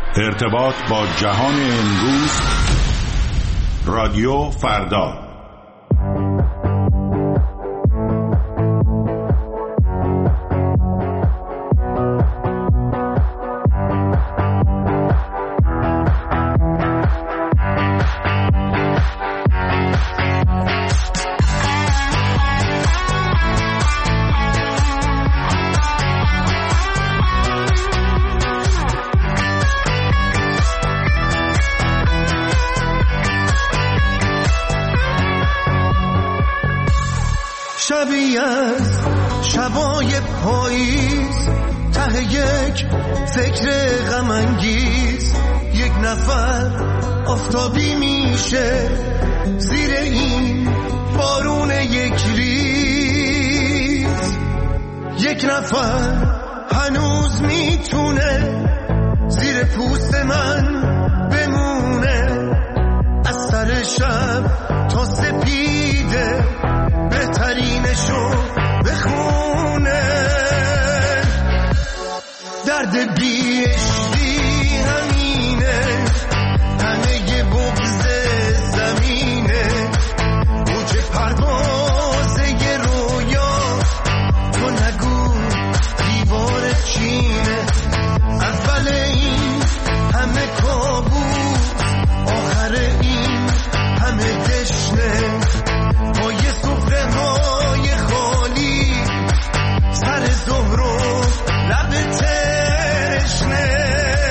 ارتباط با جهان امروز. رادیو فردا. شبیه از شبای پاییز، ته یک فکر غم انگیز، یک نفر آفتابی میشه زیر این بارون یک ریز. یک نفر هنوز میتونه زیر پوست من بمونه، از سر شب تا سپیده بهترینشو بخونه. درد بیشتی همینه، همه ی بغض زمینه، موج پرواز ی رویا، تو نگو دیوار چینه. اول این همه کابوس، آخر این همه دشنه، پای سفره های خالی، سر ظهر و لب تشنه.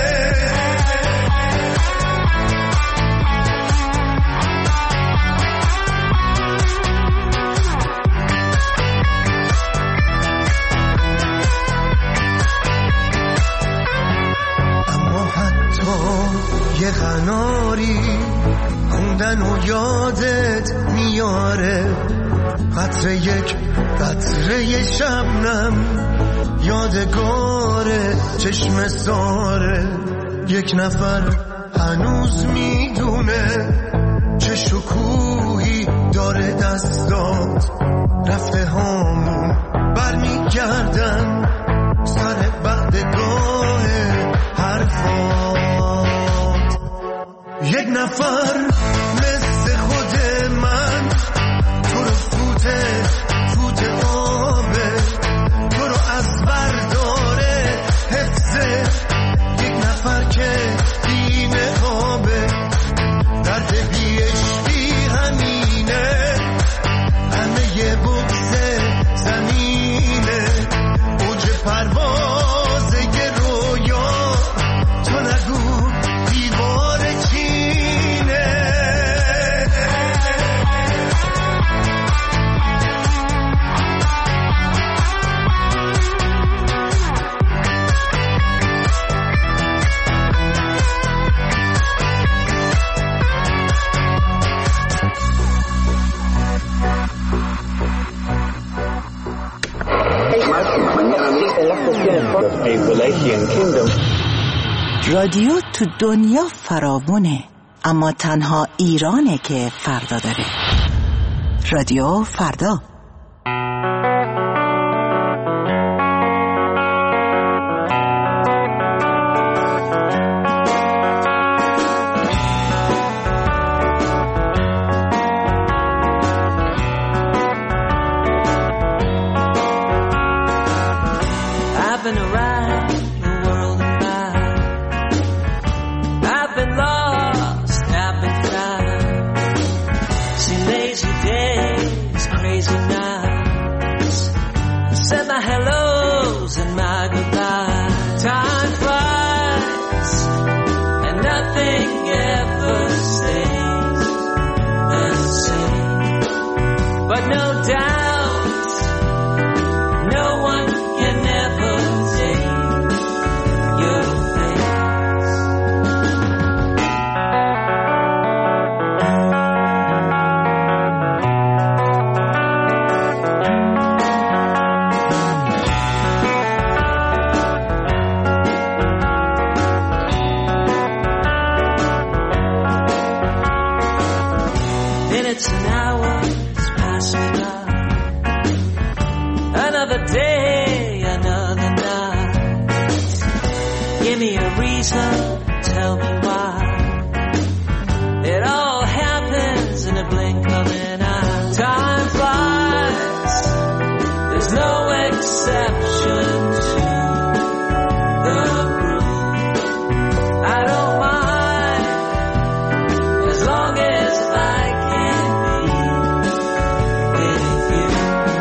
اما حتی یه قناری خوندن و یادت میاره، قطره یک قطره شبنم یادگاره چشم ساره. یک نفر هنوز میدونه چه شکوهی داره دستات، رفته هامون برمیگردن سر بعدگاه حرفات. یک نفر مثل خود من تو رو فوت آبه، تو رو از برداره حفظه. یک نفر که بی نقابه، درد بیشتی همینه، همه ی بغض زمینه، اوج پرواز ی رویا، تو نگو دیوار چینه. رادیو تو دنیا فراوونه، اما تنها ایرانه که فردا داره. رادیو فردا. Give me a reason tell me why. It all happens in a blink of an eye. Time flies, there's no exception to the rule. I don't mind as long as I can be with you.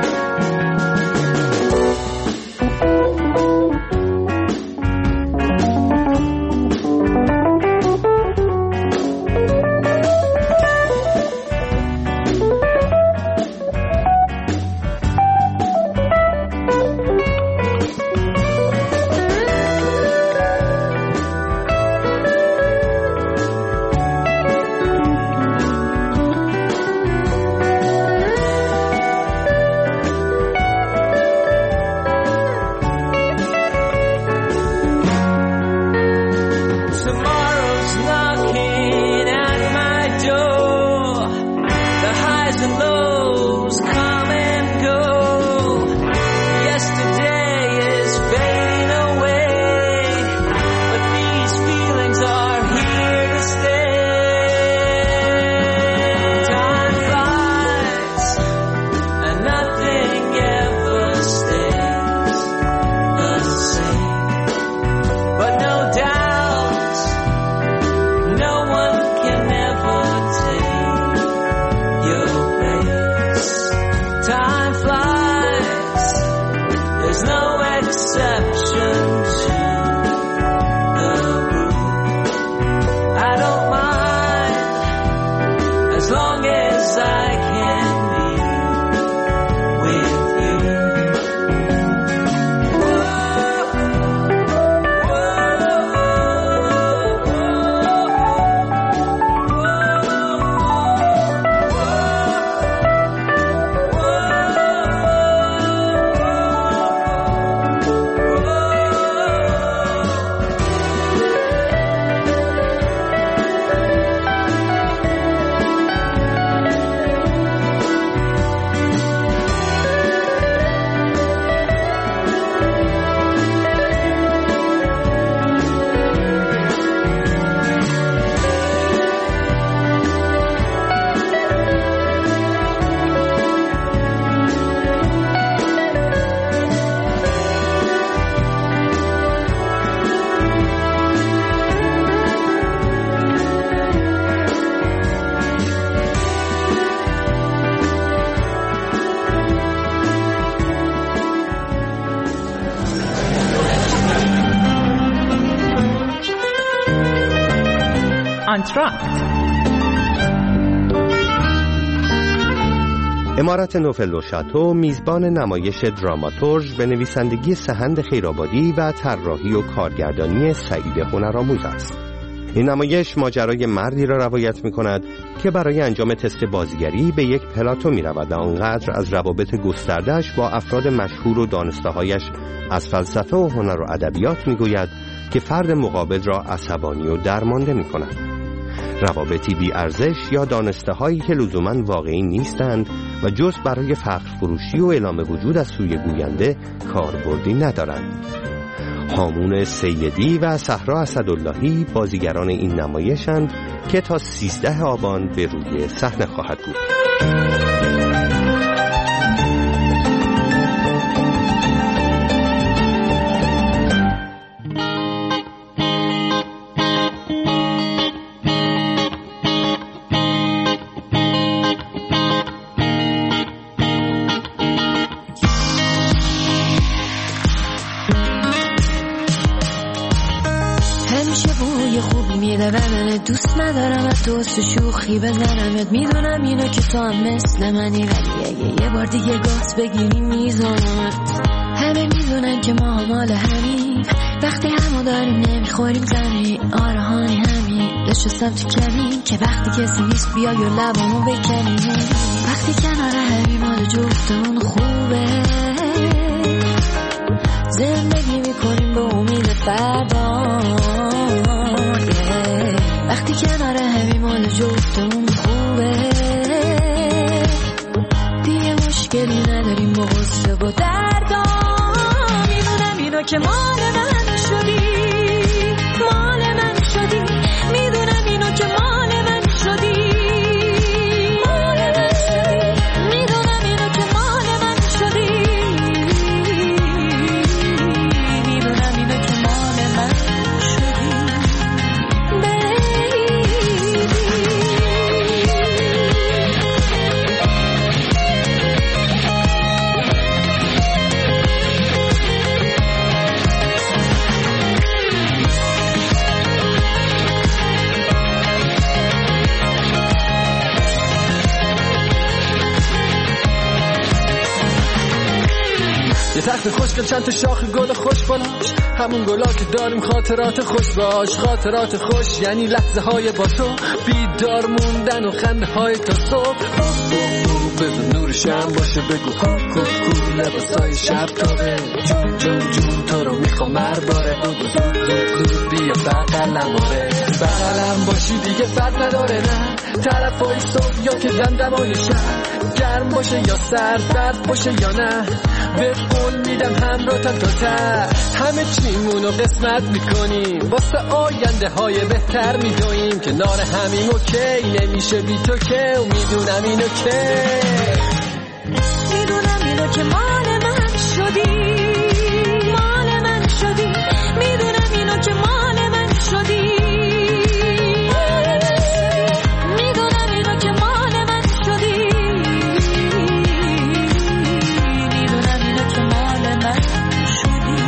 Tomorrow's knocking at my door. The highs and lows come and go. Yesterday is fading away, but these feelings are here to stay. Time flies, and nothing ever stays the same. But no doubt, no one can ever take your place. Time flies, there's no exception to the rule. I don't mind as long as I can be with you. آنتراکت. امارت نوفل و شاتو میزبان نمایش دراماتورژ به نویسندگی سحند خیرآبادی و طراحی و کارگردانی سعید هنرآموز است. این نمایش ماجرای مردی را روایت می کند که برای انجام تست بازیگری به یک پلاتو می رود و آنقدر از روابط گسترده‌اش با افراد مشهور و دانسته‌هایش از فلسفه و هنر و ادبیات می گوید که فرد مقابل را عصبانی و درمانده می کند. روابطی بی ارزش یا دانسته‌هایی که لزوماً واقعی نیستند و جز برای فخر فروشی و اعلام وجود از سوی گوینده کاربردی ندارند. هامون سیدی و صحرا اسداللهی بازیگران این نمایشند که تا 13 آبان به روی صحنه خواهد بود. دوست ندارم از دوست شوخی بزنمت، میدونم اینو که تو هم مثل منی، ولی اگه یه بار دیگه گاز بگیری میزنمت. همه میدونن که ما مال همین، وقتی همو داریم نمیخوریم زمین. آرهانی همین نشستم تو کمین که وقتی کسی نیست بیای و لبامو بکنی. وقتی کنار همین مال جفتمون خوبه، زندگی میکنیم به امید فردا. وقتی کنار همین مال جفتمون خوبه، دیگه مشکلی نداریم با غصه و دردا. میدونم اینو که مال من شدی، مال من شدی. درخت خوشگل چند تا شاخ گل خوش بالاش، همون گلا که داریم خاطرات خوش باش. خاطرات خوش یعنی لحظه های با تو، بیدار موندن و خنده های تا صبح. بذار نور شم باشه بگو کو لباسای شب تابه. جون جون جون تو رو میخوام مرباره. زود بیا بغلم آره، بغلم باشی دیگه فرق نداره. نه طرفای صبح یا که دمدمای شب، گرم باشه یا سرد باشه یا نه، به قول میدم همراهتم تا ته. همه چیمونو قسمت میکنیم، واسه آینده های بهتر میدویم. کنار همین اوکی نمیشه بی تو که، و میدونم اینو که مال من شدی، مال من شدی. میدونم اینو که مال من شدی، میدونم اینو که مال من شدی، میدونم اینو که مال من شدی.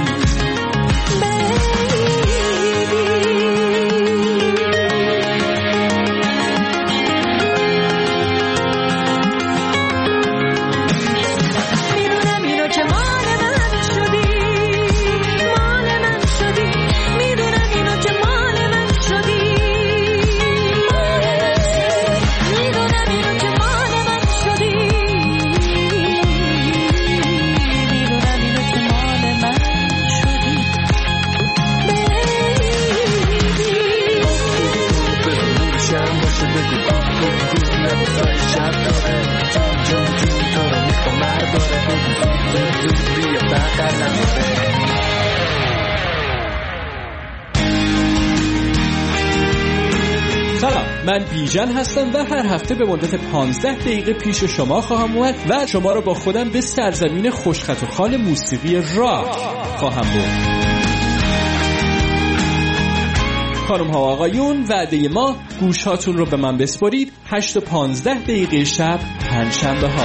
سلام، من بیژن هستم و هر هفته به مدت 15 دقیقه پیش شما خواهم اومد و شما رو با خودم به سرزمین خوشخط و خال موسیقی راک خواهم برد. خانم ها و آقایون، وعده ما گوش هاتون رو به من بسپارید 8 تا 15 دقیقه شب پنجشنبه ها.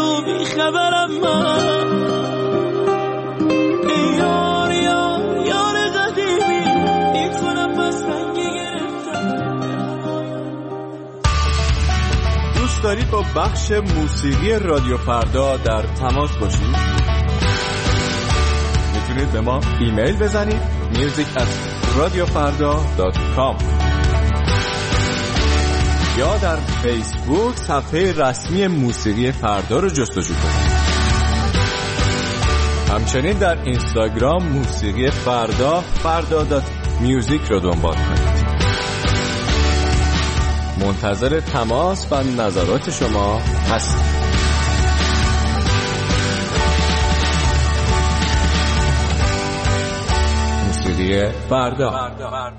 تو بیخبرم من. ای یار یار یار قدیمی میتونم بس رنگی گرفتم. دوست دارید با بخش موسیقی رادیو فردا در تماس باشید؟ میتونید به ما ایمیل بزنید music@radiofarda.com یا در فیسبوک صفحه رسمی موسیقی فردا رو جستجو کنید. همچنین در اینستاگرام موسیقی فردا.music رو دنبال کنید. منتظر تماس و نظرات شما هستیم. موسیقی فردا.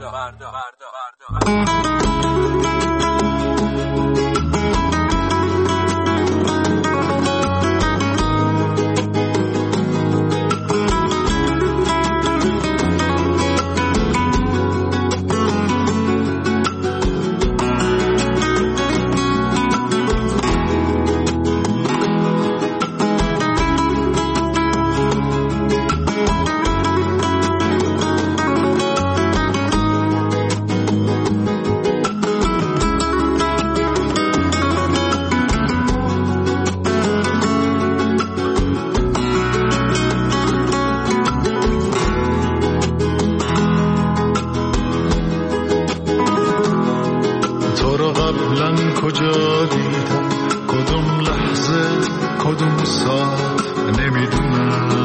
کجا دیدم کدوم لحظه کدوم ساعت نمیدونم،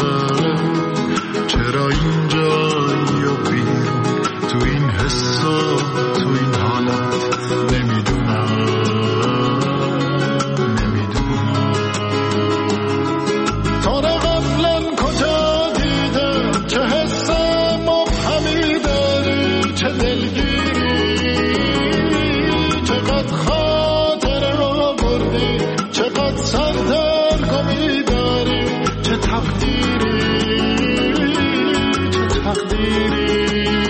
چرا اینجا یا بیرون تو این حس و تو این حالت نمیدونم. تا را قبلا کجا دیدم چه حس مبهمی داری، چه دلگیری، چقدر خاطر را بردی، چقدر سردرگمی داری، چه تقدیری، چه تقدیری.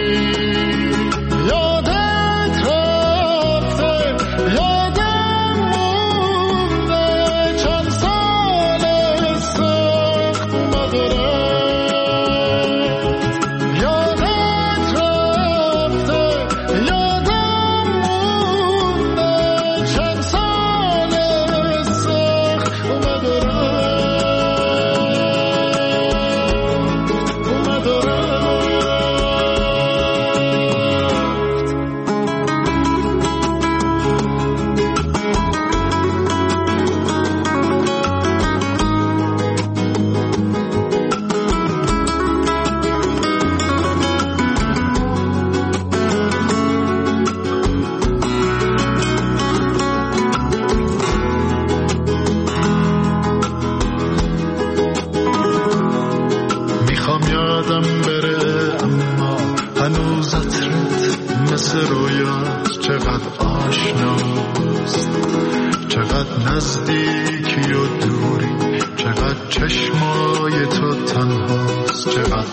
یادت رفته یادم مونده چند سال سخت اومد رفت. یادت رفته یادم مونده چند سال سخت اومد رفت، اومد رفت. میخوام یادم بره اما هنوز عطرت مثل رویاست، چقدر آشناست، چقدر نزدیکی و دوری، چقدر چشمای تو تنهاست، چقدر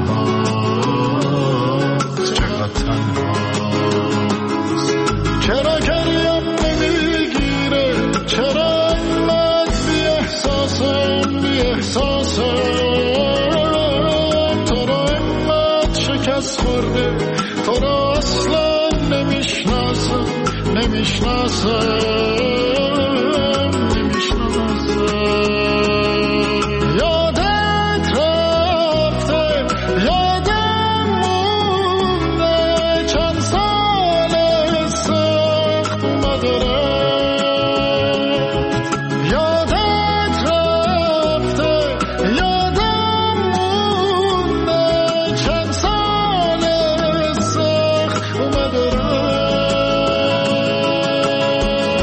تنهاست، چقدر تنهاست. چرا گریم نمیگیره، چرا اینقدر بی احساسم، بی احساسم. تو را اینقدر شکست خورده، تو را اصلا نمیشناسم، نمیشناسم، نمیشناسم. یادت رفته یادم مونده چند سال سخت اومد رفت. یادت رفته یادم مونده چند سال سخت اومد رفت.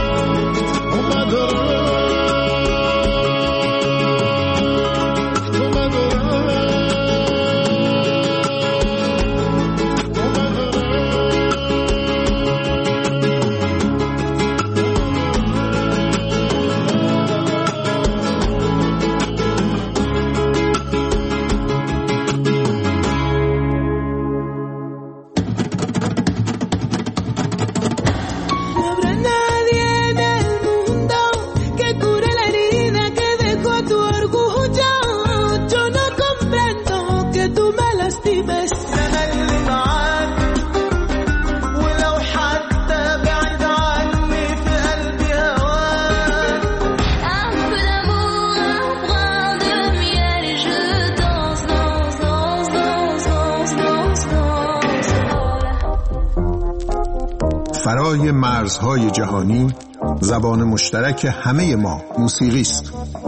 فرای مرزهای جهانی زبان مشترک همه ما موسیقی است.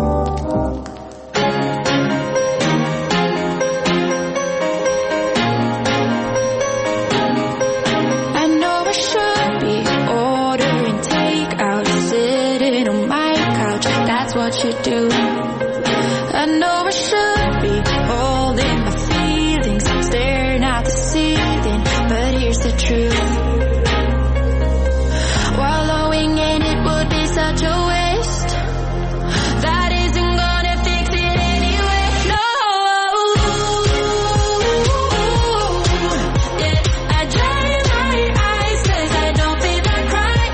What you do. I know I should be holding my feelings, staring at the ceiling, but here's the truth. Wallowing in it would be such a waste. That isn't gonna fix it anyway. No. Yeah, I dry my eyes 'cause I don't feel like crying.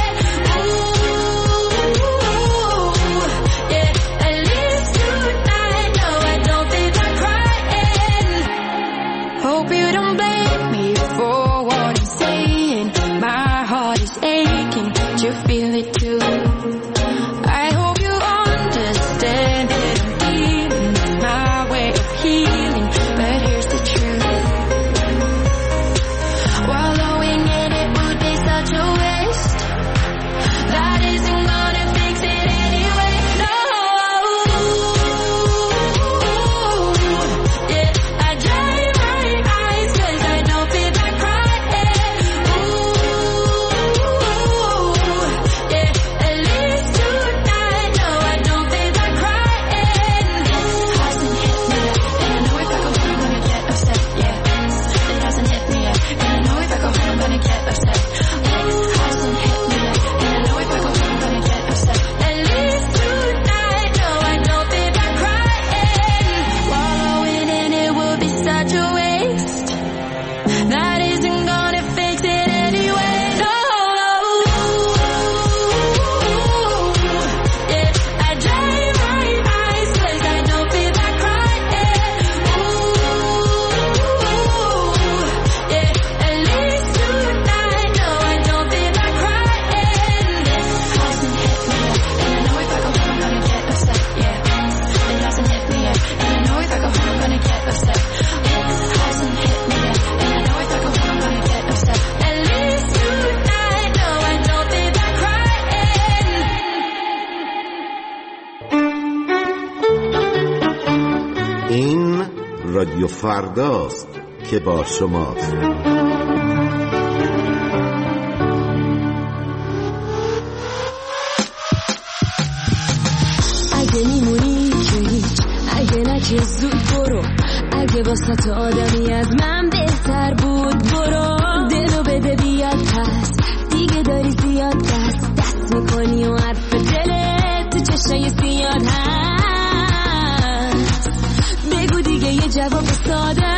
Hope you don't blame me for what I'm saying. My heart is aching, but you feel it too. I hope you understand that I'm feeling it's my way of healing, but here's the truth. Wallowing in it would be such a waste. That isn't gonna fix it anyway. No. Yeah, I dry my eyes 'cause I don't feel like crying. Yeah, at least tonight. No, I don't feel like crying. Hasn't hit me yet, and I know if I go home I'm gonna get upset. Yeah, it hasn't hit me yet, and I know if I go home I'm gonna get upset. Hasn't hit me yet, and I know if I go home I'm gonna get upset. At least tonight. No, I don't feel like crying. Wallowing in it would be such a waste. That isn't gonna fix it anyway. No. Yeah, I dry my eyes 'cause I don't feel like crying. Yeah, at least tonight. No, I don't feel like crying. Hasn't hit me yet, and I know if I go home I'm gonna get upset. Yeah, it hasn't hit me yet, and I know if I go home I'm gonna get upset. Hasn't hit me yet, and I know if I go home I'm gonna get upset. At least tonight. No, I don't feel like crying. این رادیو فرداست که با شماست. اگه میمونی که هیچ، اگه نه که زود برو، اگه واسه آدمی از من بهتر بود برو. دلو بده بیاد پس، دیگه داری زیاد دست میکنی و حرف دلت تو چشای زیاد هست. بگو دیگه یه جواب ساده